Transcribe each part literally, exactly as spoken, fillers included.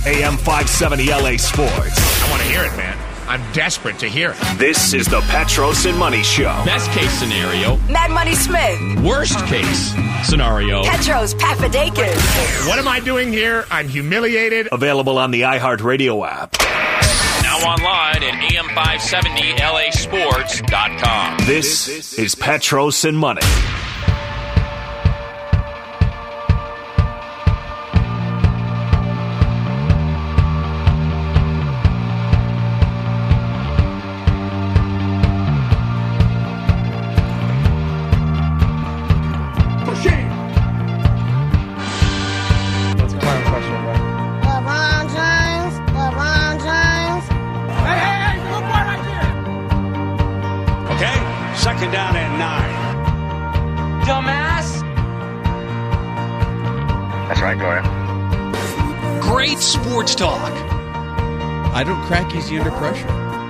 A M five seventy L A Sports. I want to hear it, man. I'm desperate to hear it. This is the Petros and Money Show. Best case scenario. Mad Money Smith. Worst case scenario. Petros Papadakis. What am I doing here? I'm humiliated. Available on the iHeartRadio app. Now online at A M five seventy L A sports dot com. This is Petros and Money. Second down and nine. Dumbass. That's right, Gloria. Great sports talk. I don't crack easy under pressure.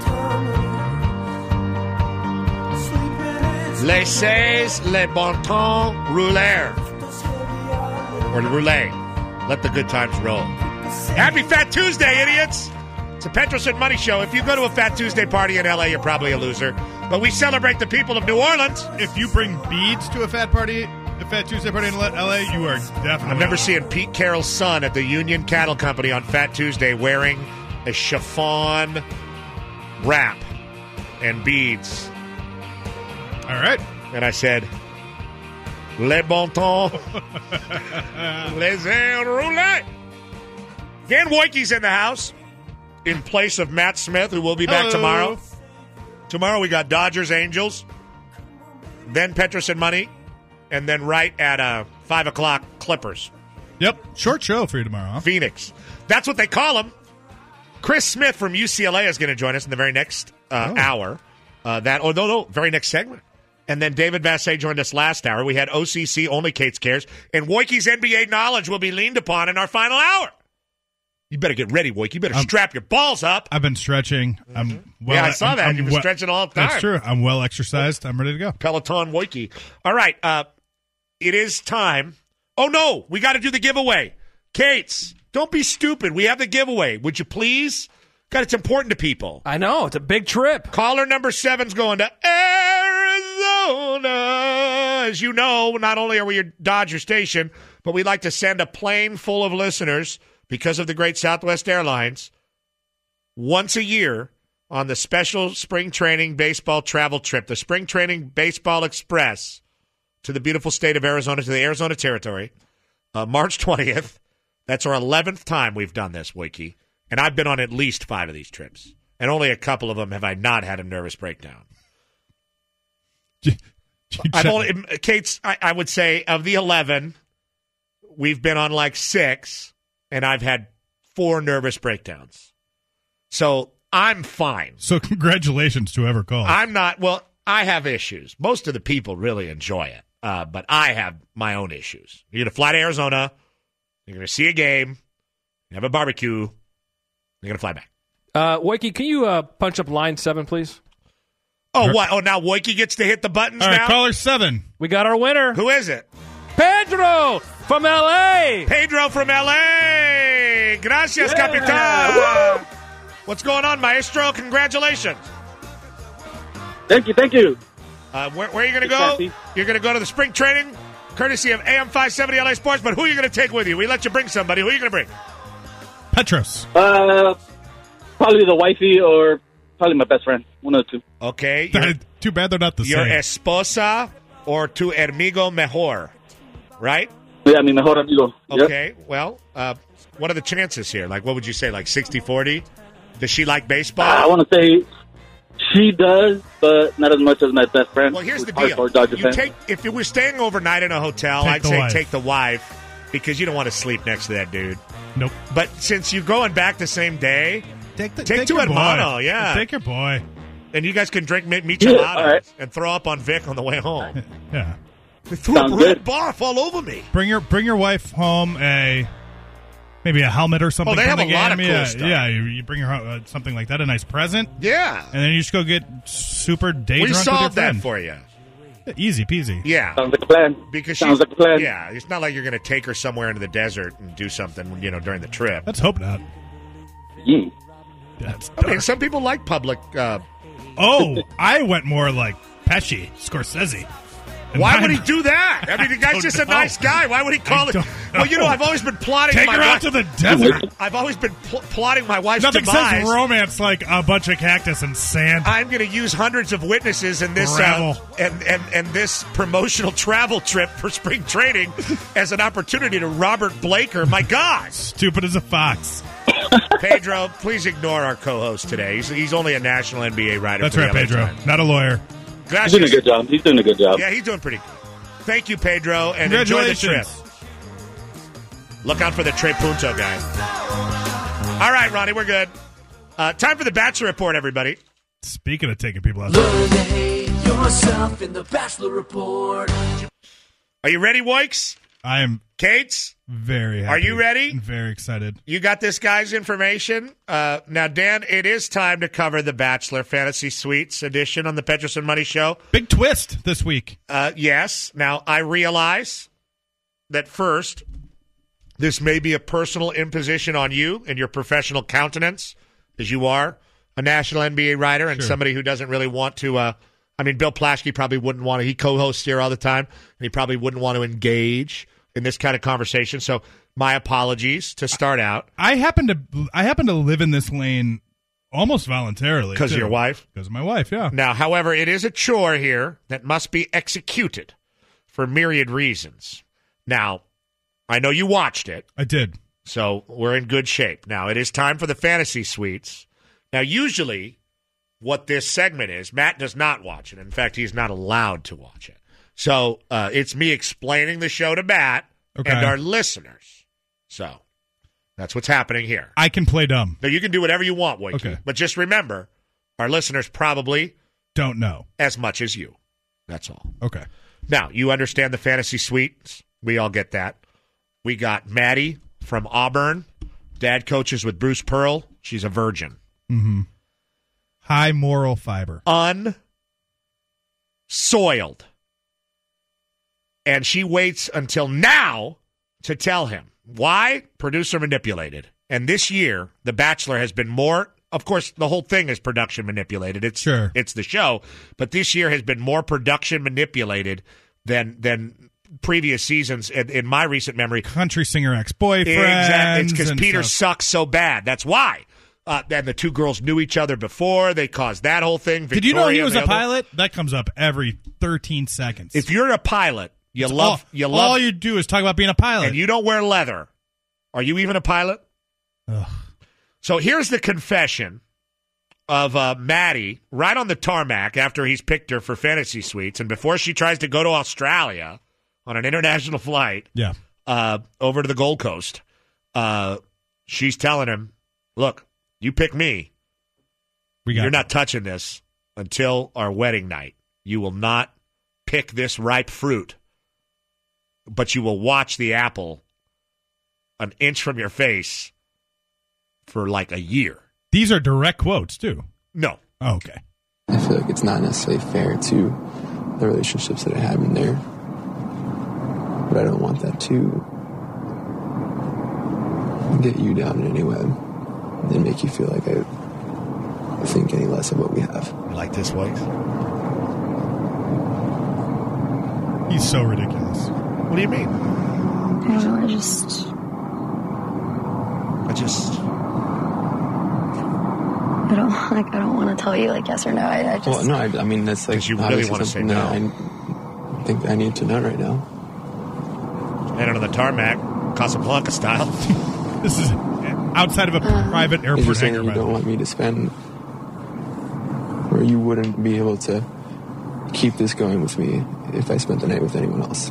Laissez le bon temps rouler. Or rouler. Let the good times roll. Happy Fat Tuesday, idiots. It's a Petros and Money Show. If you go to a Fat Tuesday party in L A, you're probably a loser. But we celebrate the people of New Orleans. If you bring beads to a fat party, a Fat Tuesday party in L A, you are definitely. I remember seeing Pete Carroll's son at the Union Cattle Company on Fat Tuesday wearing a chiffon wrap and beads. All right. And I said, Le bon temps. Les rouler. Dan Woike's in the house in place of Matt Smith, who will be back Hello. tomorrow. Tomorrow we got Dodgers, Angels, then Petros and Money, and then right at uh, five o'clock, Clippers. Yep. Short show for you tomorrow, huh? Phoenix. That's what they call them. Chris Smith from U C L A is going to join us in the very next uh, oh. hour. Uh, that oh no no very next segment. And then David Vassay joined us last hour. We had O C C, Only Kate's Cares, and Woike's N B A knowledge will be leaned upon in our final hour. You better get ready, Woike. You better I'm, strap your balls up. I've been stretching. I'm Mm-hmm. well, yeah, I saw I'm, that. I'm You've been well, stretching all the time. That's true. I'm well exercised. I'm ready to go. Peloton Woike. All right. Uh, it is time. Oh, no. We got to do the giveaway. Kates, don't be stupid. We have the giveaway. Would you please? God, it's important to people. I know. It's a big trip. Caller number seven's going to Arizona. As you know, not only are we your Dodger station, but we'd like to send a plane full of listeners because of the great Southwest Airlines once a year on the special spring training baseball travel trip, the Spring Training Baseball Express to the beautiful state of Arizona, to the Arizona Territory, uh, March twentieth. That's our eleventh time we've done this, Woike. And I've been on at least five of these trips. And only a couple of them have I not had a nervous breakdown. I've only, Kate's, I, I would say, of the eleven, we've been on like six, and I've had four nervous breakdowns. So I'm fine. So congratulations to whoever called. I'm not, well, I have issues. Most of the people really enjoy it, uh, but I have my own issues. You're going to fly to Arizona. You're going to see a game. Have a barbecue. You're going to fly back. Uh, Woike, can you uh, punch up line seven, please? Oh, what? Oh, now Woike gets to hit the buttons All right, now? caller seven. We got our winner. Who is it? Pedro from L A. Pedro from L A. Gracias, yeah. Capitan. What's going on, Maestro? Congratulations. Thank you, thank you. Uh, where, where are you going to go? Happy. You're going to go to the spring training, courtesy of A M five seventy L A Sports, but who are you going to take with you? We let you bring somebody. Who are you going to bring? Petros. Uh, probably the wifey or probably my best friend. One of the two. Okay. Too bad they're not the your same. Your esposa or tu amigo mejor, right? Yeah, mi mejor amigo. Okay. Yep. Well, uh, what are the chances here? Like, what would you say, like sixty forty? Does she like baseball? I want to say she does, but not as much as my best friend. Well, here's the deal. You take, if you were staying overnight in a hotel, take I'd say wife. take the wife because you don't want to sleep next to that dude. Nope. But since you're going back the same day, take, the, take, take two your hermano, boy. yeah. Take your boy. And you guys can drink micheladas yeah, right. and throw up on Vic on the way home. Yeah. They threw Sounds up red good. barf all over me. Bring your bring your wife home a maybe a helmet or something. Oh, they from have the a lot game. of cool yeah, stuff. Yeah, you, you bring her uh, something like that, a nice present. Yeah. And then you just go get super day We drunk solved with your that friend. for you. Easy peasy. Yeah. Sounds like a plan. Because Sounds she's, like a plan. Yeah, it's not like you're going to take her somewhere into the desert and do something, you know, during the trip. Let's hope not. Mm. That's I mean, some people like public. Uh, oh, I went more like Pesci, Scorsese. And why mine- would he do that? I mean, the guy's don't just a know. nice guy. Why would he call I it? don't Well, you know, know. I've always been plotting Take my her wife. out to the desert. I've always been pl- plotting my wife's Nothing demise. says romance like a bunch of cactus and sand. I'm going to use hundreds of witnesses in this uh, Gravel. and, and and this promotional travel trip for spring training as an opportunity to Robert Blaker. My God, Stupid as a fox. Pedro, please ignore our co-host today. He's, he's only a national N B A writer. That's for the right, L A Pedro. Times. Not a lawyer. He's Gracias. doing a good job. He's doing a good job. Yeah, he's doing pretty good. Thank you, Pedro, and enjoy the trip. Congratulations. Look out for the Tre Punto guy. All right, Ronnie, we're good. Uh, time for the Bachelor Report, everybody. Speaking of taking people out. Learn to hate yourself in the Bachelor Report. Are you ready, Woikes? I am Kates? very happy. Are you ready? And very excited. You got this guy's information. Uh, now, Dan, it is time to cover the Bachelor Fantasy Suites edition on the Petroson Money Show. Big twist this week. Uh, yes. Now, I realize that first, this may be a personal imposition on you and your professional countenance, as you are a national N B A writer and Sure. somebody who doesn't really want to. Uh, I mean, Bill Plaschke probably wouldn't want to. He co-hosts here all the time, and he probably wouldn't want to engage in this kind of conversation. So, my apologies to start out. I happen to I happen to live in this lane almost voluntarily. Because of too. your wife? Because of my wife, yeah. Now, however, it is a chore here that must be executed for myriad reasons. Now, I know you watched it, I did. so we're in good shape. Now, it is time for the fantasy suites. Now, usually what this segment is, Matt does not watch it. In fact, he's not allowed to watch it. So uh, it's me explaining the show to Matt Okay. and our listeners. So that's what's happening here. I can play dumb. Now, you can do whatever you want, Wakey. Okay. But just remember, our listeners probably Don't know. as much as you. That's all. Okay. Now, you understand the fantasy suites. We all get that. We got Maddie from Auburn. Dad coaches with Bruce Pearl. She's a virgin. Mm-hmm. High moral fiber. Unsoiled. And she waits until now to tell him. Why? Producer manipulated. And this year, The Bachelor has been more, of course, the whole thing is production manipulated. It's Sure. it's the show. But this year has been more production manipulated than than previous seasons in, in my recent memory. Country singer ex-boyfriend. Exactly. It's because and Peter stuff. sucks so bad. That's why. Uh, and the two girls knew each other before. They caused that whole thing. Did you know he Victoria was and a the other- pilot? That comes up every thirteen seconds. If you're a pilot, you It's love all, you love all you do is talk about being a pilot. and you don't wear leather. Are you even a pilot? Ugh. So here's the confession of uh, Maddie right on the tarmac after he's picked her for fantasy suites, and before she tries to go to Australia on an international flight Yeah. uh, over to the Gold Coast. Uh, she's telling him, "Look, you pick me. We got You're not touching this until our wedding night. You will not pick this ripe fruit, but you will watch the apple an inch from your face for like a year." These are direct quotes, too. No. Oh, okay. I feel like it's not necessarily fair to the relationships that I have in there. But I don't want that to get you down in any way and make you feel like I think any less of what we have. You like this, White? He's so ridiculous. What do you mean? I don't know, I just... I just... I don't, like, I don't want to tell you, like, yes or no. I, I just... Well, no, I, I mean, that's like 'Cause you really obviously wanna say something that I think I need to know right now. And on the tarmac, Casablanca style. This is outside of a Uh, private Is there airport something hangar. you by the don't way. want me to spend where you wouldn't be able to keep this going with me if I spent the night with anyone else?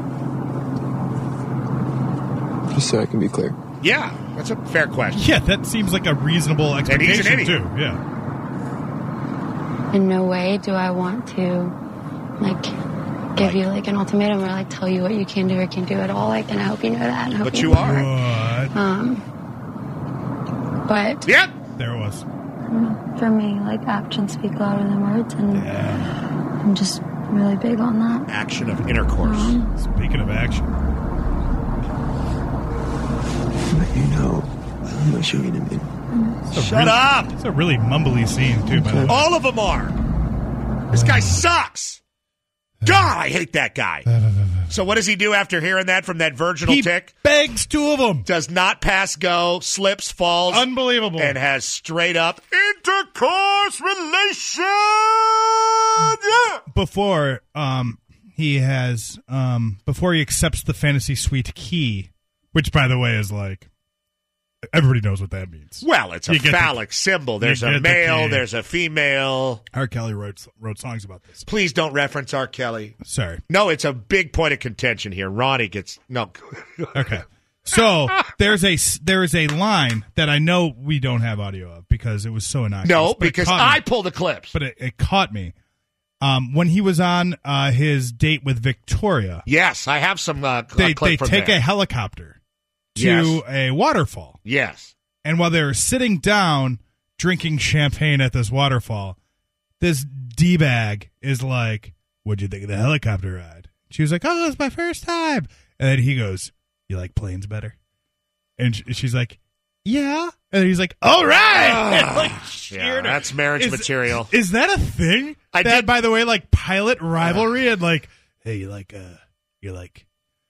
Just so I can be clear. Yeah, that's a fair question. Yeah, that seems like a reasonable And he's an expectation, idiot. too. Yeah. In no way do I want to, like, give you, like, an ultimatum or, like, tell you what you can do or can't do at all. Like, and I hope you know that. And I hope But you are. What? Um, but Yep. There it was. for me, like, actions speak louder than words, and Yeah. I'm just really big on that. Action of intercourse. Um, Speaking of action. But you know how much you mean to me. Shut up! It's a really mumbly scene, too, by the way. All of them are. This guy sucks. God, I hate that guy. So what does he do after hearing that from that virginal He tick? begs two of them. Does not pass go, slips, falls. Unbelievable. And has straight up intercourse relation. Yeah. Before um, he has, um, before he accepts the fantasy suite key, which, by the way, is like, everybody knows what that means. Well, it's a You get the- phallic symbol. There's you a get the male, key. there's a female. R. Kelly wrote wrote songs about this. Please don't reference R. Kelly. Sorry. No, it's a big point of contention here. Ronnie gets no. Okay. So there's a there is a line that I know we don't have audio of because it was so innocuous. No, but it because caught me. I pulled the clips. But it, it caught me um, when he was on uh, his date with Victoria. Yes, I have some uh, They clip they from take there. a helicopter to Yes. a waterfall. Yes. And while they're sitting down drinking champagne at this waterfall, this D-bag is like, what'd you think of the helicopter ride? She was like, oh, it was my first time. And then he goes, you like planes better? And sh- she's like, yeah. And he's like, all right. And, like, Yeah, cheered her. that's marriage Is- material. Is that a thing? I that, did- by the way, like pilot rivalry and like, hey, you like, uh, you like,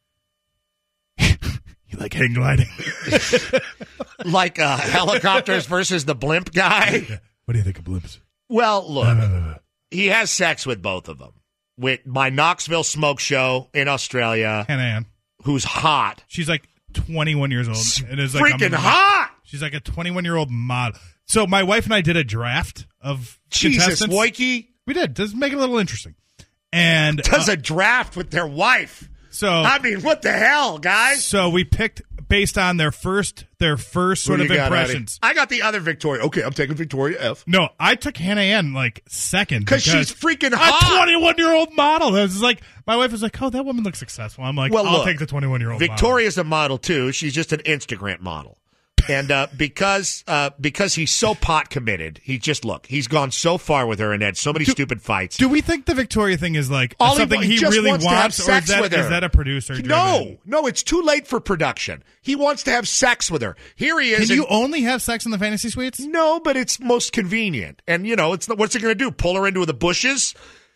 you like hang gliding? Like uh, helicopters versus the blimp guy. Yeah. What do you think of blimps? Well, look, he has sex with both of them. With my Knoxville Smoke Show in Australia, Hannah Ann. who's hot. She's like twenty-one years old. And is like Freaking a, hot! She's like a twenty-one-year-old model. So my wife and I did a draft of Jesus, contestants. Woike We did. Just make it a little interesting. And does uh, a draft with their wife. So I mean, what the hell, guys? So we picked based on their first their first sort Who of you got, impressions. Addie? I got the other Victoria. Okay, I'm taking Victoria F. No, I took Hannah Ann like second Because she's freaking hot. A twenty-one-year-old model. It was like my wife was like, "Oh, that woman looks successful." I'm like, Well, "I'll look, take the twenty-one-year-old." Victoria's a model too. She's just an Instagram model. And uh, because uh, because he's so pot committed, he just look. He's gone so far with her and had so many Do- stupid fights. Do we think the Victoria thing is like All he something wa- he, he just really wants to have wants, or is sex that, with her. is that a producer? No, driven? no, it's too late for production. He wants to have sex with her. Here he is. Can and- you only have sex in the fantasy suites? No, but it's most convenient. And, you know, it's what's it going to do? Pull her into the bushes?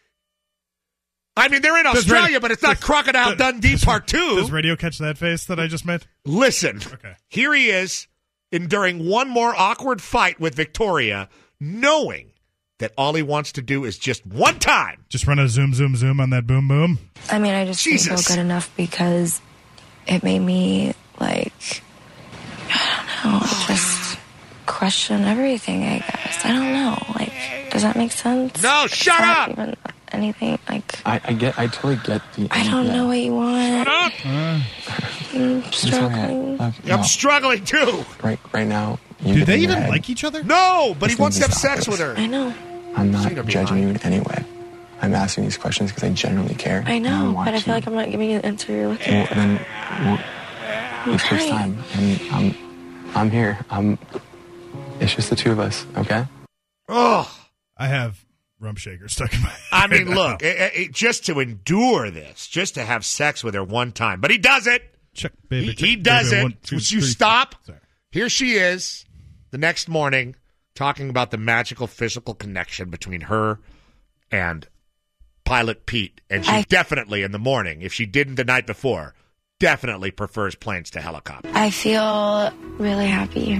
I mean, they're in Does Australia, radio- but it's not does- Crocodile does- Dundee does- Part two. Does radio catch that face that I just made? Listen, Okay. here he is enduring one more awkward fight with Victoria, knowing that all he wants to do is just one time. Just run a zoom, zoom, zoom on that boom, boom. I mean, I just didn't Jesus. feel good enough because it made me, like, I don't know, just question everything, I guess. I don't know. Like, does that make sense? No, Is shut that up! Even anything, like, I, I get, I totally get the. I don't yeah. know what you want. Shut up! I'm Victoria, struggling. look, I'm no, struggling too. right, right now. You Do get they in your even head. like each other? No, but This he wants to have needs to sex stop with this. her. I know. I'm not She's gonna be judging lying. you in any way. I'm asking these questions because I genuinely care. I and know, want but I feel you. like I'm not giving you the answer you're looking Well, for. then, well, I'm it takes trying. time, and I'm, I'm here. I'm. It's just the two of us, okay? Oh, I have rump shaker stuck in my head. I mean, right look, now. it, it, just to endure this, just to have sex with her one time, but he does it. Check, baby. He, check, he does baby. it. One, two, Would you three, stop? Sorry. Here she is the next morning talking about the magical physical connection between her and Pilot Pete. And she I- definitely, in the morning, if she didn't the night before, definitely prefers planes to helicopters. I feel really happy.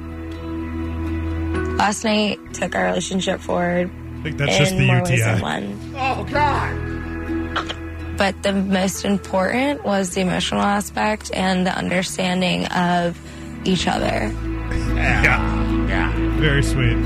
Last night took our relationship forward I think that's in just the more U ways T than I. one. Oh, God. But the most important was the emotional aspect and the understanding of each other. Yeah. Yeah. Very sweet.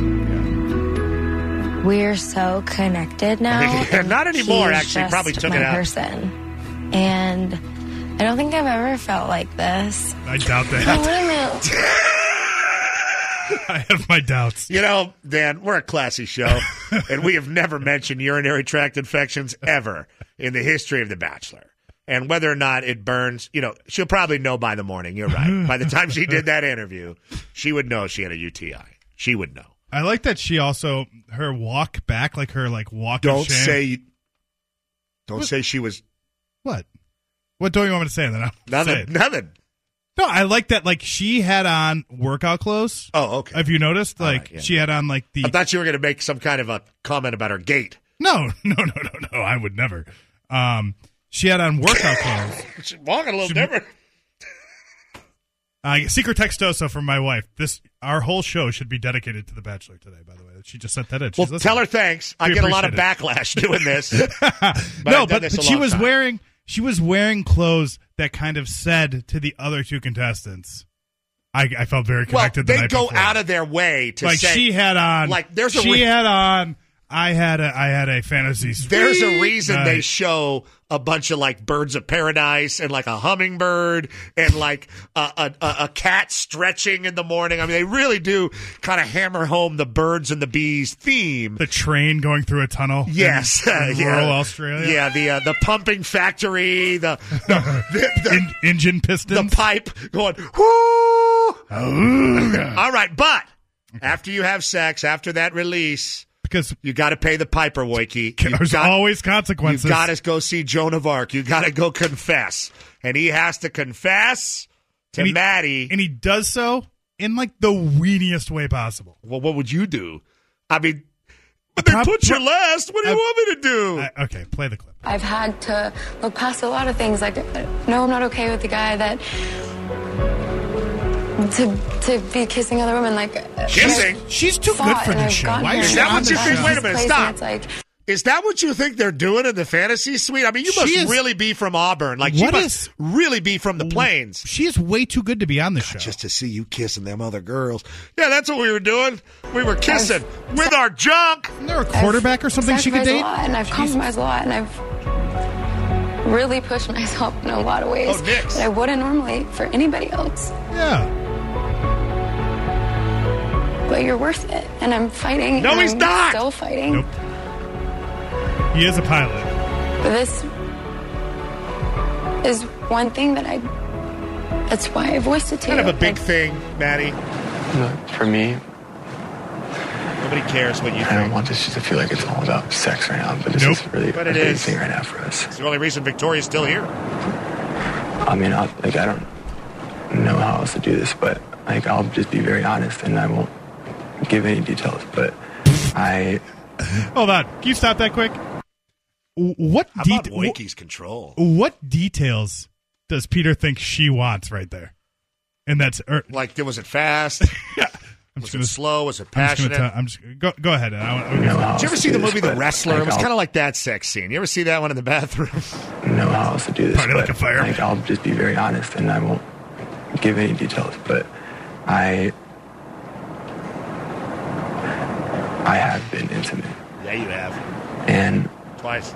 We're so connected now. Yeah, not and anymore, he's actually. just Probably took my it out. person. And I don't think I've ever felt like this. I doubt Oh, that. wait a minute. I have my doubts. You know, Dan, we're a classy show, and we have never mentioned urinary tract infections ever in the history of The Bachelor. And whether or not it burns, you know, she'll probably know by the morning. You're right. By the time she did that interview, she would know she had a U T I. She would know. I like that she also, her walk back, like her like walk Don't of shame. say, don't What? say she was What? What do you want me to say then? I'll say nothing. it. Nothing. No, I like that. Like, she had on workout clothes. Oh, okay. Have you noticed? Like, right, yeah. she had on, like, the... I thought you were going to make some kind of a comment about her gait. No, no, no, no, no. I would never. Um, she had on workout clothes. She's walking a little She- different. Uh, secret textoso from my wife. This Our whole show should be dedicated to The Bachelor today, by the way. She just sent that in. She's Well, listening. tell her thanks. I We get a lot of appreciate backlash doing this. But no, I've done but, this but a she long was time. wearing she was wearing clothes that kind of said to the other two contestants, I, I felt very Well, connected the they night go before. out of their way to like say. she had on Like, there's a she re- had on I had a I had a fantasy suite. There's a reason night. they show a bunch of like birds of paradise and like a hummingbird and like a, a, a, a cat stretching in the morning. I mean, they really do kind of hammer home the birds and the bees theme. The train going through a tunnel. Yes, in, in yeah. rural Australia. Yeah, the uh, the pumping factory, the the, the, the, In, engine pistons. the pipe going whoo. Oh. All right, but after you have sex, after that release. Because you got to pay the piper, Woiki. There's got, always consequences. You got to go see Joan of Arc. You got to go confess, and he has to confess to and he, Maddie, and he does so in like the weeniest way possible. Well, what would you do? I mean, but Prob- they put you last. What do you I- want me to do? I, okay, play the clip. I've had to look past a lot of things. Like, no, I'm not okay with the guy that to to be kissing other women. Like Kissing? She's too good for this show. Why is is she that on what the you think? show? Wait a minute, Place, stop. and it's like, Is that what you think they're doing in the fantasy suite? I mean, you must She is- really be from Auburn. Like, you What must is- really be from the plains. She is way too good to be on the show. Just to see you kissing them other girls. Yeah, that's what we were doing. We were kissing with our junk. Isn't there a quarterback or something she could sacrificed date? a lot, and I've compromised a lot, and I've really pushed myself in a lot of ways Oh, Nix. that I wouldn't normally for anybody else. Yeah. But you're worth it, and I'm fighting. No, and he's I'm not. Still fighting. Nope. He is a pilot. But this is one thing that I. That's why I voiced it to Kind you. of a big Like, thing, Maddie. Look, for me, Nobody cares what you I don't think. want this just to feel like it's all about sex right now, but this Nope. is really But a it big is. thing right now for us. It's the only reason Victoria's still here. I mean, I'll, like, I don't know how else to do this, but like, I'll just be very honest, and I won't give any details. But I, Hold on. Can you stop that quick? W- What How det- about Woiki's control? What details does Peter think she wants right there? And that's er, Like, was it fast? yeah. I'm Was just it gonna, slow? Was it I'm just passionate? gonna tell, I'm just go go ahead. I, I, know how Did you ever else see to the do this, movie The but, Wrestler? like, It was I'll- kind of like that sex scene. You ever see that one in the bathroom? know how else to do this, Party but like a fireman. like, I'll just be very honest, and I won't give any details. But I, I have been intimate, Yeah, you have. and Twice.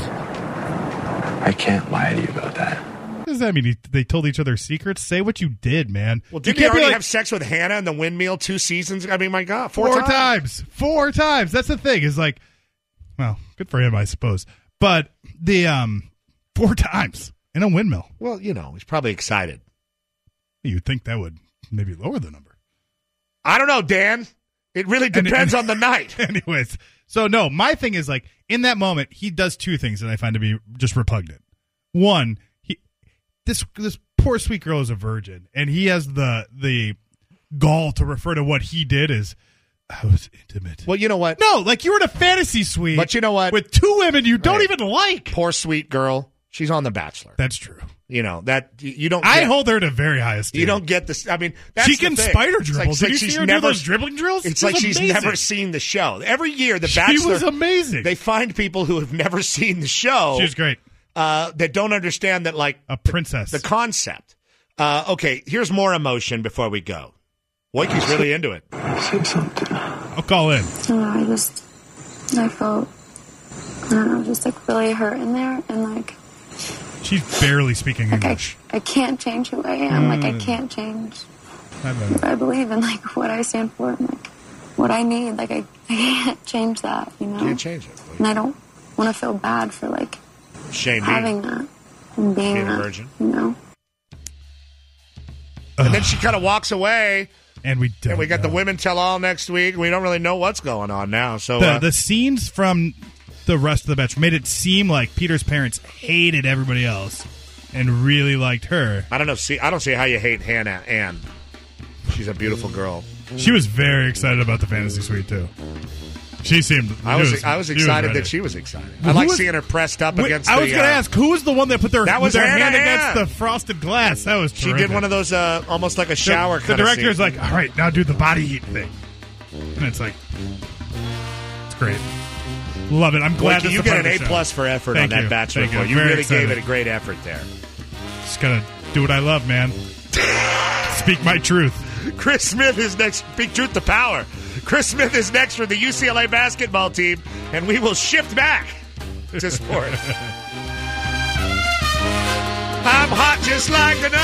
I can't lie to you about that. What does that mean? He- They told each other secrets? Say what you did, man. Well, you didn't he can't be already like, have sex with Hannah in the windmill two seasons? I mean, my God, four, four times. times. Four times. That's the thing. Is like, well, good for him, I suppose. But the um, four times in a windmill. Well, you know, he's probably excited. You'd think that would maybe lower the number. I don't know, Dan. It really And- depends and- on the night. Anyways, so no, my thing is like in that moment, he does two things that I find to be just repugnant. One, he this this poor sweet girl is a virgin, and he has the the gall to refer to what he did as I was intimate. Well, you know what? No, like you were in a fantasy suite, But you know what? with two women you don't Right. even like. Poor sweet girl. She's on The Bachelor. That's true. You know that you you don't. I get- hold her to very high esteem. You don't get this. I mean, that's She the can thing. spider It's dribble. Like, it's Did like you see she's her do never, those dribbling drills? It's It like was she's amazing. never seen the show. Every year, The She Bachelor. was amazing. They find people who have never seen the show. She was great. Uh, that don't understand that, like A princess. the concept. Uh, okay, here's more emotion before we go. Woiki's really into it. Say something. I'll call in. I don't know, I just, I felt, I don't know, just like really hurt in there, and like, She's barely speaking like I, English. I can't change who I am. Like I Mm. can't change. I don't know. I believe in like what I stand for and like what I need. Like I, I can't change that, you know. Can't change it. And I don't want to feel bad for like Shane having being, that and being, being a that, virgin. you know. And then she kind of walks away. And we don't And we got the know. women tell all next week. We don't really know what's going on now. So the uh, the scenes from the rest of the batch made it seem like Peter's parents hated everybody else, and really liked her. I don't know. See, I don't see how you hate Hannah Ann. She's a beautiful girl. She was very excited about the fantasy suite too. She seemed. I was. was I was she excited was that she was excited. Who I like was- seeing her pressed up Wait, against. I the, was going to uh, ask who was the one that put their, That was their Hannah hand Ann. against the frosted glass. That was She terrific. did one of those, uh, almost like a shower. The, the kinda director's scene. like, all right, now do the body heat thing, and it's like, it's great. Love it. I'm glad Wiki, this you is get part an of A the show. plus for effort Thank on you. that Bachelor Thank you. report. You Very really excited. gave it a great effort there. Just gotta do what I love, man. Speak my truth. Chris Smith is next. Speak truth to power. Chris Smith is next for the U C L A basketball team, and we will shift back to sport. I'm hot just like an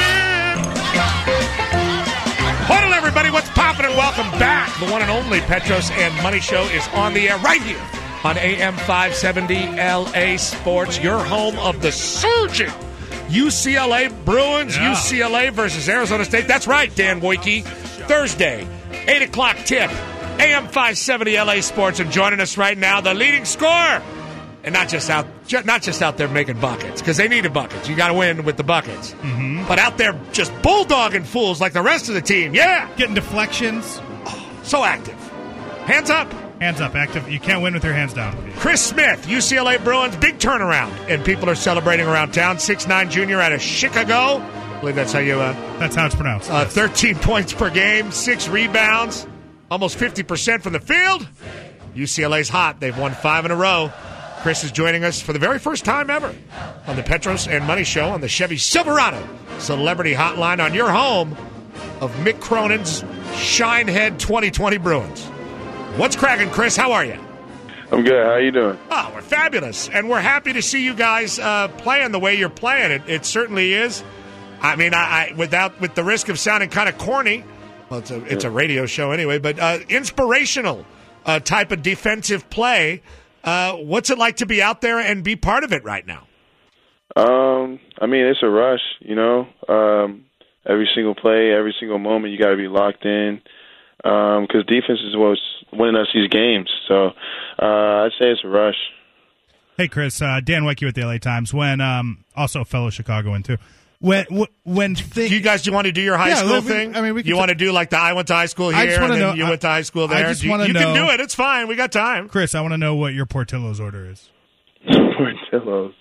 oven. Huddle, everybody. What's poppin'? And welcome back. The one and only Petros and Money Show is on the air right here on A M five seventy L A Sports, your home of the surging U C L A Bruins. Yeah. U C L A versus Arizona State. That's right, Dan Wojcicki. Thursday, eight o'clock tip, A M five seventy L A Sports. And joining us right now, the leading scorer. And not just out, ju- not just out there making buckets, because they needed buckets. You got to win with the buckets. Mm-hmm. But out there just bulldogging fools like the rest of the team. Yeah, Getting deflections. so active. Hands up. Hands up, active. You can't win with your hands down. Chris Smith, U C L A Bruins, big turnaround. And people are celebrating around town. six nine junior out of Chicago. I believe that's how you... Uh, That's how it's pronounced. Uh, thirteen points per game, six rebounds, almost fifty percent from the field. U C L A's hot. They've won five in a row. Chris is joining us for the very first time ever on the Petros and Money Show on the Chevy Silverado Celebrity Hotline on your home of Mick Cronin's Shinehead twenty twenty Bruins. What's cracking, Chris? How are you? I'm good. How you doing? Oh, we're fabulous. And we're happy to see you guys uh, playing the way you're playing. It, it certainly is. I mean, I, I without with the risk of sounding kind of corny, well, it's a it's a radio show anyway, but uh, inspirational uh, type of defensive play. Uh, what's it like to be out there and be part of it right now? Um, I mean, it's a rush, you know. Um, every single play, every single moment, you got to be locked in because um, defense is what's winning us these games. So uh, I'd say it's a rush. Hey, Chris, uh, Dan Wojcicki with the L A Times. When um, also a fellow Chicagoan too. When when thi- do you guys do you want to do your high Yeah, school we- thing? I mean, we can you t- want to do like the I went to high school I here, just wanna and then know- you I- went to high school there. I just you wanna you can know- do it. It's fine. We got time. Chris, I want to know what your Portillo's order is. Portillo's.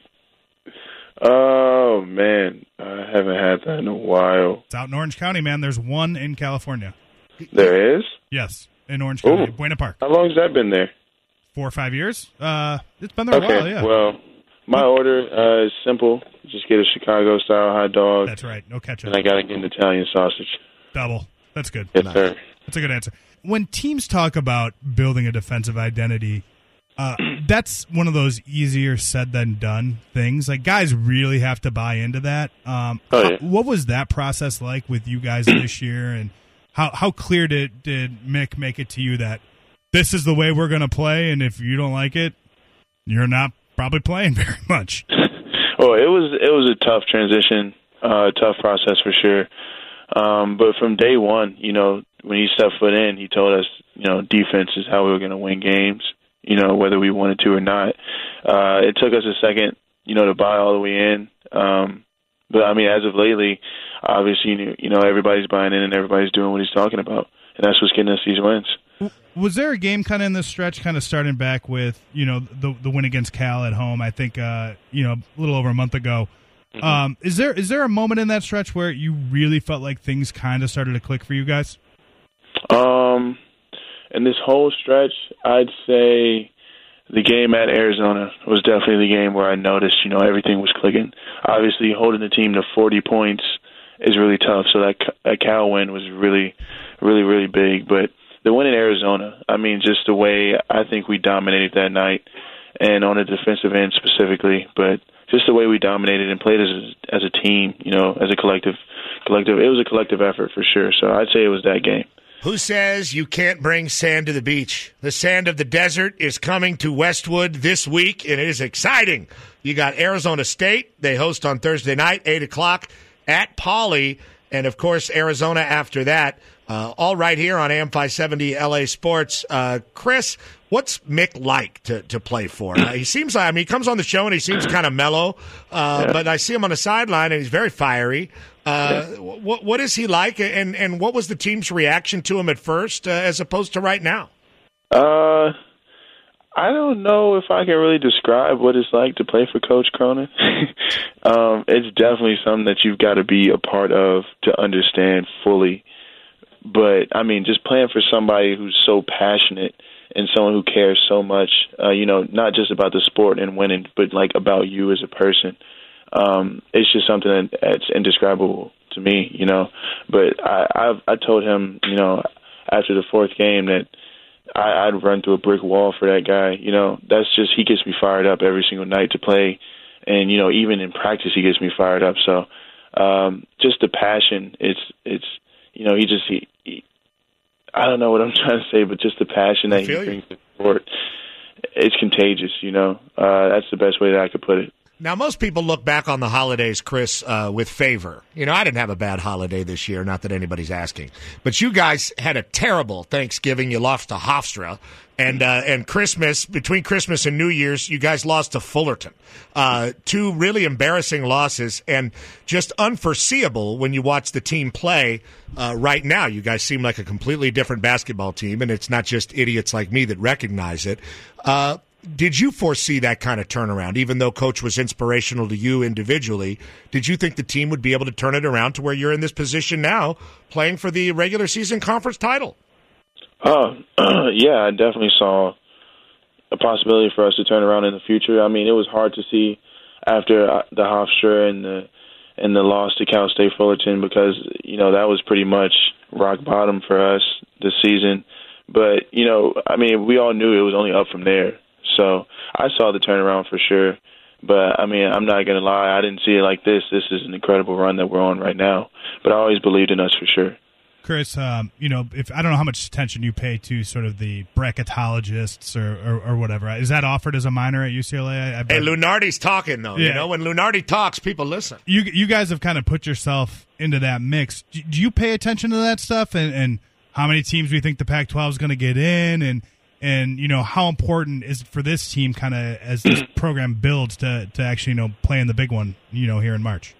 Oh man, I haven't had that in a while. It's out in Orange County, man. There's one in California. There is? Yes, in Orange County, Ooh. Buena Park. How long has that been there? Four or five years. Uh, it's been there a Okay, while. Yeah, well, my order uh, is simple. Just get a Chicago-style hot dog. that's right. No ketchup. And I got to get an Italian sausage. Double. That's good. Yes, sir. That's a good answer. When teams talk about building a defensive identity, uh, that's one of those easier said than done things. Like, guys really have to buy into that. Um, Oh, how- yeah. what was that process like with you guys this year? And how, how clear did, did Mick make it to you that this is the way we're going to play, and if you don't like it, you're not probably playing very much? Well, it was it was a tough transition, uh, a tough process for sure. Um, but from day one, you know, when he stepped foot in, he told us, you know, defense is how we were going to win games, you know, whether we wanted to or not. Uh, it took us a second, you know, to buy all the way in. Um, but, I mean, as of lately, obviously, you know, you know, everybody's buying in and everybody's doing what he's talking about. And that's what's getting us these wins. Was there a game kind of in this stretch, kind of starting back with, you know, the the win against Cal at home? I think, uh, you know, a little over a month ago. Mm-hmm. Um, is there is there a moment in that stretch where you really felt like things kind of started to click for you guys? Um, in this whole stretch, I'd say the game at Arizona was definitely the game where I noticed, you know, everything was clicking. Obviously, holding the team to forty points is really tough, so that, that Cal win was really, really, really big. But the win in Arizona, I mean, just the way I think we dominated that night, and on the defensive end specifically, but just the way we dominated and played as a, as a team, you know, as a collective, collective. It was a collective effort for sure. So I'd say it was that game. Who says you can't bring sand to the beach? The sand of the desert is coming to Westwood this week, and it is exciting. You got Arizona State. They host on Thursday night, eight o'clock at Pauley. And, of course, Arizona after that. Uh, all right here on A M five seventy L A Sports. Uh, Chris, what's Mick like to, to play for? Uh, he seems like, I mean, he comes on the show and he seems kind of mellow, uh, yeah. but I see him on the sideline and he's very fiery. Uh, yeah. what, what is he like, and, and what was the team's reaction to him at first uh, as opposed to right now? Uh, I don't know if I can really describe what it's like to play for Coach Cronin. um, it's definitely something that you've got to be a part of to understand fully. But, I mean, just playing for somebody who's so passionate and someone who cares so much, uh, you know, not just about the sport and winning, but, like, about you as a person, um, it's just something that, that's indescribable to me, you know. But I I've, I told him, you know, after the fourth game that I, I'd run through a brick wall for that guy. You know, that's just, he gets me fired up every single night to play. And, you know, even in practice, he gets me fired up. So um, just the passion, it's, it's, you know, he just, he, he, I don't know what I'm trying to say, but just the passion that he brings to the sport, it's contagious, you know. Uh, that's the best way that I could put it. Now, most people look back on the holidays, Chris, uh, with favor. You know, I didn't have a bad holiday this year, not that anybody's asking. But you guys had a terrible Thanksgiving. You lost to Hofstra. And uh, and Christmas, between Christmas and New Year's, you guys lost to Fullerton. Uh, two really embarrassing losses and just unforeseeable when you watch the team play uh, right now. You guys seem like a completely different basketball team, and it's not just idiots like me that recognize it. Uh Did you foresee that kind of turnaround, even though Coach was inspirational to you individually? Did you think the team would be able to turn it around to where you're in this position now, playing for the regular season conference title? Oh, uh, yeah, I definitely saw a possibility for us to turn around in the future. I mean, it was hard to see after the Hofstra and the and the loss to Cal State Fullerton because, you know, that was pretty much rock bottom for us this season. But, you know, I mean, we all knew it was only up from there. So I saw the turnaround for sure. But, I mean, I'm not going to lie. I didn't see it like this. This is an incredible run that we're on right now. But I always believed in us for sure. Chris, um, you know, if I don't know how much attention you pay to sort of the bracketologists or, or, or whatever. Is that offered as a minor at U C L A? I, I hey, Lunardi's talking, though. Yeah. You know, when Lunardi talks, people listen. You you guys have kind of put yourself into that mix. Do, do you pay attention to that stuff? And, and how many teams do you think the Pac twelve is going to get in? And And, you know, how important is it for this team kind of as this program builds to, to actually, you know, play in the big one, you know, here in March?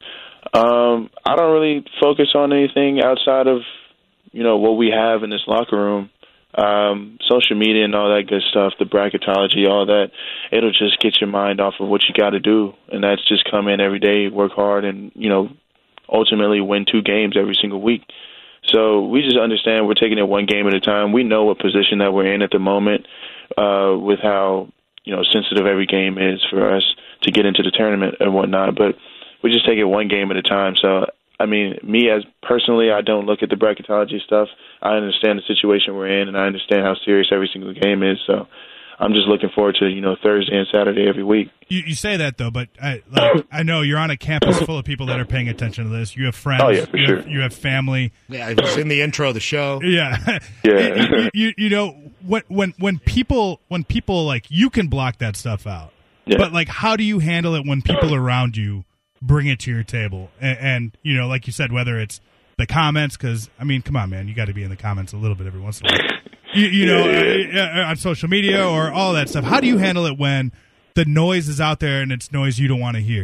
Um, I don't really focus on anything outside of, you know, what we have in this locker room. Um, social media and all that good stuff, the bracketology, all that, it'll just get your mind off of what you got to do. And that's just come in every day, work hard, and, you know, ultimately win two games every single week. So we just understand we're taking it one game at a time. We know what position that we're in at the moment uh, with how, you know, sensitive every game is for us to get into the tournament and whatnot. But we just take it one game at a time. So, I mean, me as personally, I don't look at the bracketology stuff. I understand the situation we're in, and I understand how serious every single game is. So I'm just looking forward to, you know, Thursday and Saturday every week. You, you say that, though, but I, like, I know you're on a campus full of people that are paying attention to this. You have friends. Oh, yeah, for you sure. Have, you have family. Yeah, it was in the intro of the show. Yeah. Yeah. you, you, you know, when, when, when people, when people, like, you can block that stuff out. Yeah. But, like, how do you handle it when people around you bring it to your table? And, and you know, like you said, whether it's the comments, because, I mean, come on, man, you got to be in the comments a little bit every once in a while. You, you know, uh, on social media or all that stuff. How do you handle it when the noise is out there and it's noise you don't want to hear?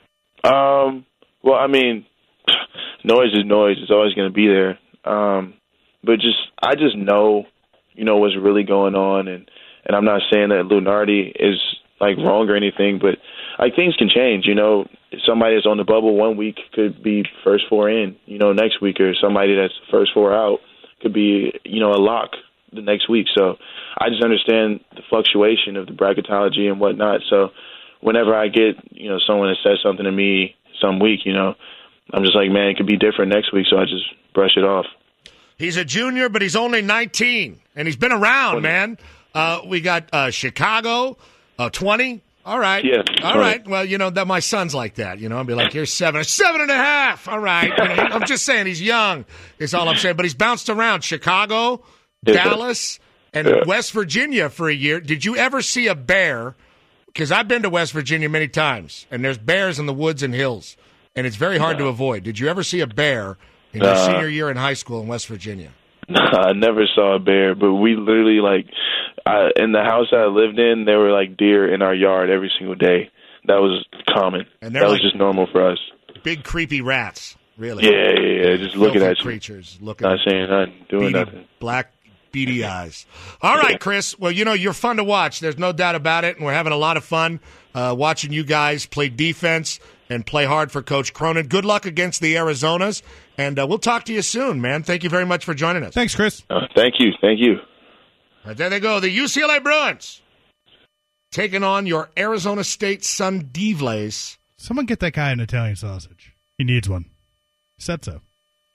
Um. Well, I mean, noise is noise. It's always going to be there. Um. But just, I just know, you know, what's really going on, and and I'm not saying that Lunardi is like wrong or anything, but like things can change. You know, somebody that's on the bubble one week could be first four in. You know, next week, or somebody that's first four out could be, you know, a lock the next week. So I just understand the fluctuation of the bracketology and whatnot. So whenever I get, you know, someone that says something to me some week, you know, I'm just like, man, it could be different next week. So I just brush it off. He's a junior, but he's only nineteen, and he's been around, man. Uh, we got uh, Chicago, uh, twenty. All right. Yeah. All right. Well, you know, that my son's like that. You know, I'll be like, you're seven, seven and a half. All right. You know, I'm just saying he's young is all I'm saying. But he's bounced around Chicago, yeah. Dallas, and yeah. West Virginia for a year. Did you ever see a bear? Because I've been to West Virginia many times, and there's bears in the woods and hills, and it's very hard no. to avoid. Did you ever see a bear in your Uh, senior year in high school in West Virginia? I never saw a bear, but we literally, like, I, in the house that I lived in, there were, like, deer in our yard every single day. That was common. And that they're was like just normal for us. Big, creepy rats, really. Yeah, yeah, yeah. Just looking Filthy at you. creatures. Looking Not saying nothing, doing beady, nothing. black, beady eyes. All right, Chris. Well, you know, you're fun to watch. There's no doubt about it, and we're having a lot of fun uh, watching you guys play defense and play hard for Coach Cronin. Good luck against the Arizonas, and uh, we'll talk to you soon, man. Thank you very much for joining us. Thanks, Chris. Uh, thank you, thank you. Right, there they go, the U C L A Bruins taking on your Arizona State Sun Devils. Someone get that guy an Italian sausage. He needs one. He said so.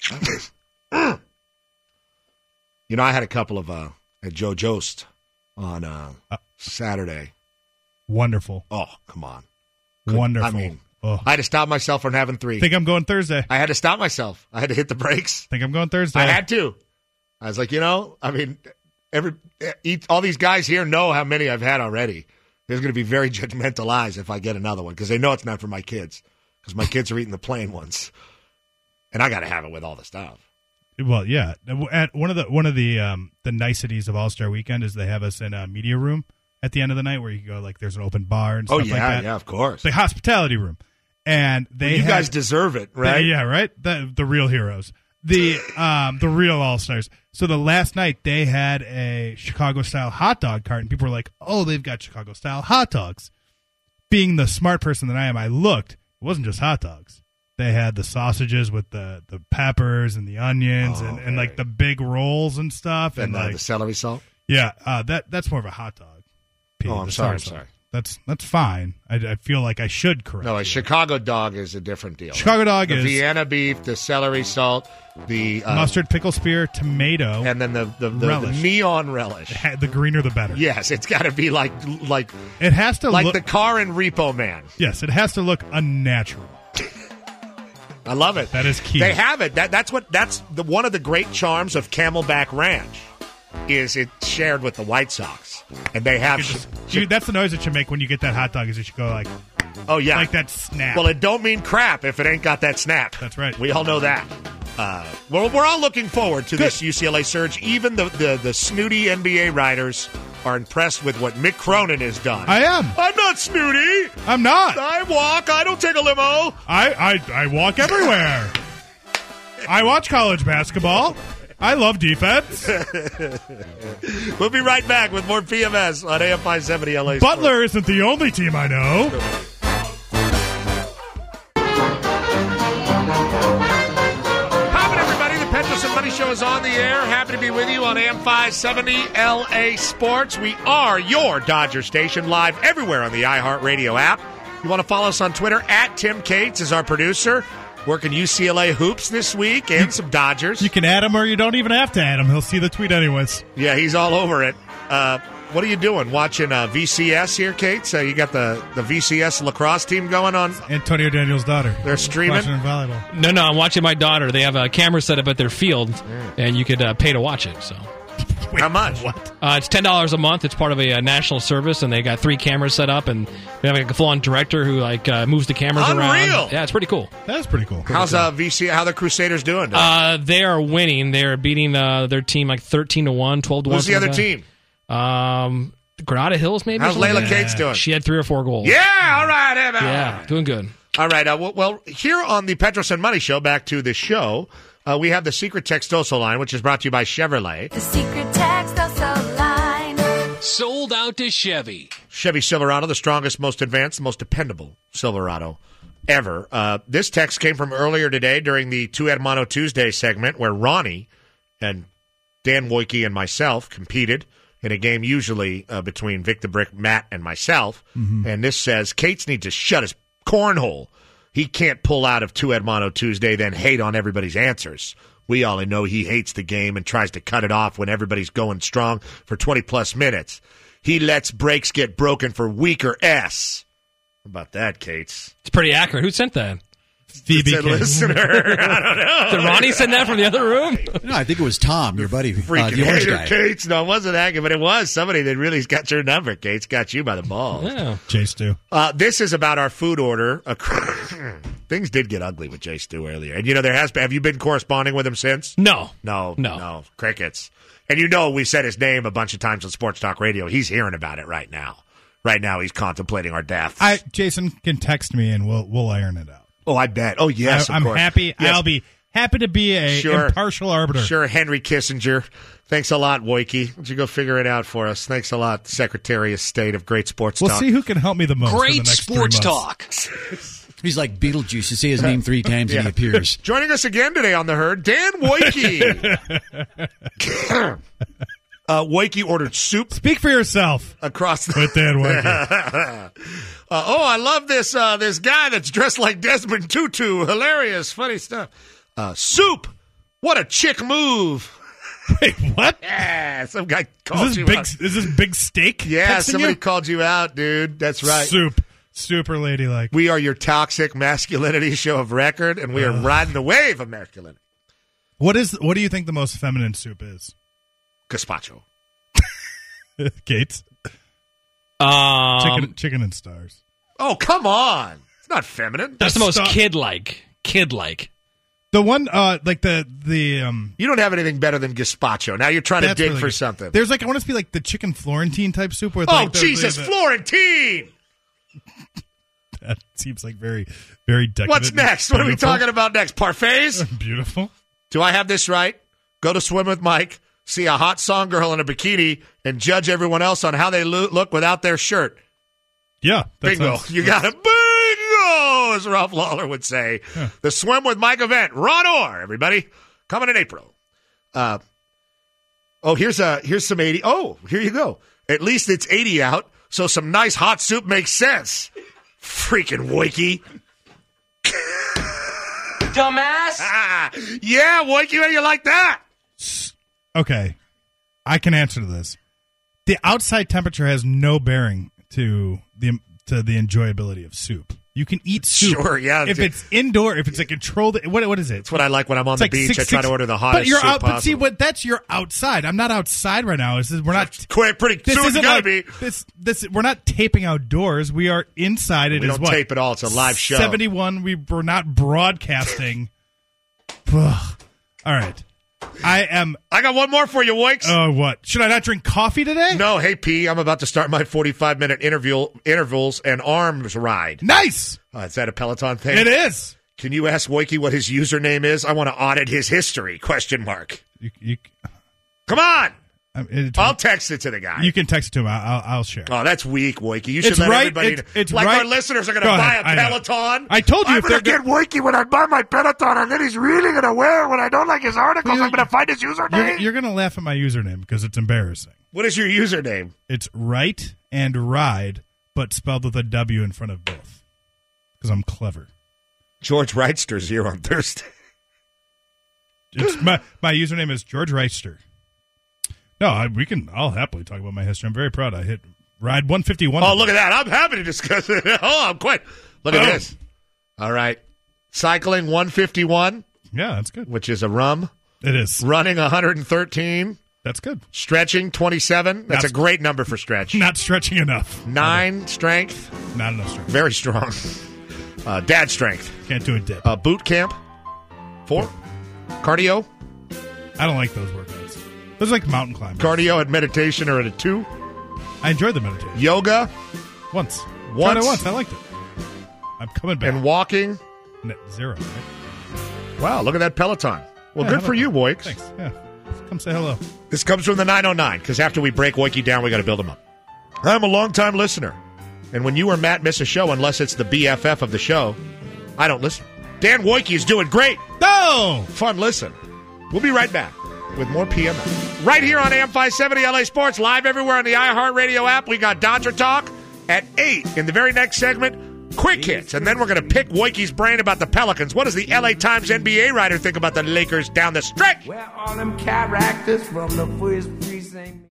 You know, I had a couple of uh, at Joe Jost on uh, uh, Saturday. Wonderful. Oh, come on. Wonderful. I mean, oh. I had to stop myself from having three. Think I'm going Thursday. I had to stop myself. I had to hit the brakes. Think I'm going Thursday. I had to. I was like, you know, I mean, every each, all these guys here know how many I've had already. There's going to be very judgmental eyes if I get another one because they know it's not for my kids because my kids are eating the plain ones, and I got to have it with all the stuff. Well, yeah. At one of the one of the um, the niceties of All Star Weekend is they have us in a media room at the end of the night where you can go, like, there's an open bar and stuff oh, yeah, like that. yeah, of course. The hospitality room. And they well, you had, guys deserve it, right? They, yeah, right? The the real heroes. The um the real All-Stars. So the last night they had a Chicago-style hot dog cart, and people were like, oh, they've got Chicago-style hot dogs. Being the smart person that I am, I looked. It wasn't just hot dogs. They had the sausages with the, the peppers and the onions oh, and, and, like, the big rolls and stuff. And, and uh, like, the celery salt? Yeah, uh, that that's more of a hot dog. Pete, oh, I'm the sorry, I'm sauce. sorry. That's that's fine. I, I feel like I should correct No, a you. Chicago dog is a different deal. Chicago dog the is... The Vienna beef, the celery salt, the... Uh, mustard, pickle spear, tomato, and then the, the, the, relish. the neon relish. The greener the better. Yes, it's got to be like... like It has to like look... the car in Repo Man. Yes, it has to look unnatural. I love it. That is key. They have it. That that's what that's the one of the great charms of Camelback Ranch is it shared with the White Sox, and they have. Just, you, that's the noise that you make when you get that hot dog. Is that you go like, oh yeah, like that snap. Well, it don't mean crap if it ain't got that snap. That's right. We all know that. Uh, well, we're all looking forward to Good. this U C L A surge. Even the, the the snooty N B A writers are impressed with what Mick Cronin has done. I am. I'm not snooty. I'm not. I walk. I don't take a limo. I I, I walk everywhere. I watch college basketball. I love defense. We'll be right back with more P M S on A M five seventy L A Butler Sports. Isn't the only team I know. Money Show is on the air. Happy to be with you on A M five seventy L A Sports. We are your Dodger station, live everywhere on the iHeartRadio app. You want to follow us on Twitter, at Tim Cates is our producer. Working U C L A hoops this week and some Dodgers. You can add him or you don't even have to add him. He'll see the tweet anyways. Yeah, he's all over it. Uh, what are you doing? Watching uh, V C S here, Kate? So you got the, the V C S lacrosse team going on? Antonio Daniels' daughter. They're streaming? Watching volleyball. No, no, I'm watching my daughter. They have a camera set up at their field, mm. and you could uh, pay to watch it. So, Wait, how much? What? Uh, it's ten dollars a month. It's part of a, a national service, and they got three cameras set up, and they have like a full-on director who like uh, moves the cameras Unreal. around. Yeah, it's pretty cool. That is pretty cool. How's uh, V C? How the Crusaders doing? Uh, they are winning. They are beating uh, their team like thirteen to one, twelve to one. Who's the other like team? Um, Granada Hills, maybe. How's Layla Cates doing? She had three or four goals. Yeah, all right, Evan. Yeah, doing good. All right. Uh, well, well, here on the Petros and Money Show, back to the show, uh, we have the Secret Textoso line, which is brought to you by Chevrolet. The Secret Textoso line. Sold out to Chevy. Chevy Silverado, the strongest, most advanced, most dependable Silverado ever. Uh, this text came from earlier today during the Two Hermano Tuesday segment where Ronnie and Dan Wojcicki and myself competed in a game usually uh, between Vic the Brick, Matt, and myself. Mm-hmm. And this says, Cates needs to shut his cornhole. He can't pull out of Two Hermano Tuesday, then hate on everybody's answers. We all know he hates the game and tries to cut it off when everybody's going strong for twenty-plus minutes. He lets breaks get broken for weaker S. How about that, Cates? It's pretty accurate. Who sent that? Phoebe said Cates. listener. I don't know. Did Ronnie send that from the other room? No, I think it was Tom, your buddy, uh, Freaking the orange hater, guy. Cates. No, it wasn't that good, but it was somebody that really's got your number. Cates got you by the balls. Yeah. Jay Stu. Uh, this is about our food order. Things did get ugly with Jay Stu earlier, and you know there has been. Have you been corresponding with him since? No, no, No. no. Crickets. And you know we said his name a bunch of times on Sports Talk Radio. He's hearing about it right now. Right now he's contemplating our deaths. I Jason can text me and we'll we'll iron it out. Oh, I bet. Oh, yes, I, of I'm course. happy. Yes. I'll be happy to be a Sure. impartial arbiter. Sure, Henry Kissinger. Thanks a lot, Woike. Why don't you go figure it out for us? Thanks a lot, Secretary of State of Great Sports We'll Talk. see who can help me the most. for the Great next three sports months. talk. He's like Beetlejuice. You say his name three times and he appears. Joining us again today on the herd, Dan Woike. uh, Woike ordered soup. Speak for yourself. Across the with Dan Woike. uh, oh, I love this uh, this guy that's dressed like Desmond Tutu. Hilarious, funny stuff. Uh, soup. What a chick move. Wait, what? Yeah, some guy called Is this you big? out. Is this big steak? Yeah, texting somebody you? called you out, dude. That's right. Soup. Super ladylike. We are your toxic masculinity show of record, and we are Ugh. riding the wave of masculinity. What is? What do you think the most feminine soup is? Gazpacho. Gates. Um, Chicken, chicken and stars. Oh, come on. It's not feminine. That's the most Stop. kid-like. Kid-like. The one, uh, like the the um. You don't have anything better than gazpacho. Now you're trying to that's dig really for good. something. There's like I want it to be like the chicken Florentine type soup with. Oh, like the, Jesus, the, the, Florentine! That seems like very, very decadent. What's next? What are we Beautiful. talking about next? Parfaits? Beautiful. Do I have this right? Go to Swim with Mike, see a hot song girl in a bikini, and judge everyone else on how they lo- look without their shirt. Yeah. that Bingo. sounds- You got it. Bingo, as Ralph Lawler would say. Yeah. The Swim with Mike event. Ron Orr, everybody. Coming in April. Uh, oh, here's a here's some eighty. Oh, here you go. At least it's eighty out, so some nice hot soup makes sense. Freaking Woike. Dumbass. Ah, yeah, Woike, how you like that? Okay, I can answer to this. The outside temperature has no bearing to the to the enjoyability of soup. You can eat soup. Sure, yeah. If it's indoor, if it's a controlled, what what is it? That's what I like when I'm on It's the like beach. six- I try six- to order the hottest But you're soup out. But see, possible. what? That's your outside. I'm not outside right now. This is we're not. Quite pretty This soon isn't gotta like be. this. This we're not taping outdoors. We are inside. It We is don't what? tape at all. It's a live show. seventy-one. We we're not broadcasting. Ugh. All right. I am. I got one more for you, Woikes. Oh, what? Should I not drink coffee today? No, hey P, I'm about to start my forty-five minute interview intervals and arms ride. Nice. Uh, is that a Peloton thing? It is. Can you ask Woike what his username is? I want to audit his history. Question mark. You, you, Come on. um, it- I'll text it to the guy. You can text it to him. I'll, I'll, I'll share. Oh, that's weak, Woike. You should It's let right- everybody it's- know. it's like right- our listeners are going to Go buy ahead. a I know. Peloton. I told you I'm if going to they're get Woike when I buy my Peloton, and then he's really going to wear it when I don't like his articles. You're- I'm going to find his username. You're, you're going to laugh at my username because it's embarrassing. What is your username? It's right and ride, but spelled with a W in front of both. Because I'm clever. George Wrightster's here on Thursday. It's my my username is George Reister. No, I, we can. I'll happily talk about my history. I'm very proud. I hit ride one fifty-one. Oh, look at that. I'm happy to discuss it. Oh, I'm quite. Look at Oh. this. All right. Cycling one fifty-one. Yeah, that's good. Which is a rum. It is. Running one thirteen. That's good. Stretching twenty-seven. That's Not- a great number for stretch. Not stretching enough. Nine strength. Not enough strength. Very strong. Uh, dad strength. Can't do a dip. Uh, boot camp. Four. Cardio. I don't like those workouts. Those are like mountain climbing. Cardio and meditation are at a two. I enjoyed the meditation. Yoga. Once. Once. Tried it once. I liked it. I'm coming back. And walking. Net zero, right? Wow, look at that Peloton. Well, Yeah, good how for about you, that? Woikes. Thanks. Yeah. Come say hello. This comes from the nine oh nine, because after we break Woike down, we got to build him up. I'm a longtime listener, and when you or Matt miss a show, unless it's the B F F of the show, I don't listen. Dan Woike is doing great. No! Fun listen. We'll be right back with more P M L. Right here on A M five seventy L A Sports, live everywhere on the iHeartRadio app. We got Dodger Talk at eight. In the very next segment, Quick Hits. And then we're going to pick Woike's brain about the Pelicans. What does the L A Times N B A writer think about the Lakers down the stretch? Where all them characters from the first precinct.